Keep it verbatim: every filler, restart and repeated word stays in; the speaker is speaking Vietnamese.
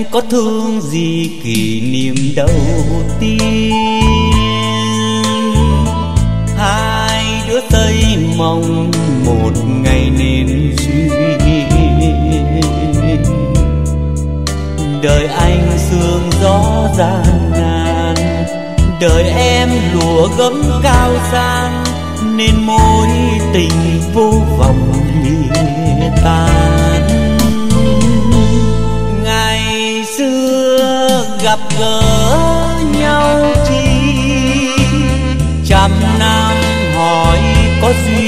có thương gì kỷ niệm đầu tiên, hai đứa xây mong một ngày nên duyên. Đời anh sương gió gian nan, đời em lụa gấm cao sang, nên mối tình vô vọng lìa tan. Ngày xưa gặp gỡ nhau chi, trăm năm hỏi có duyên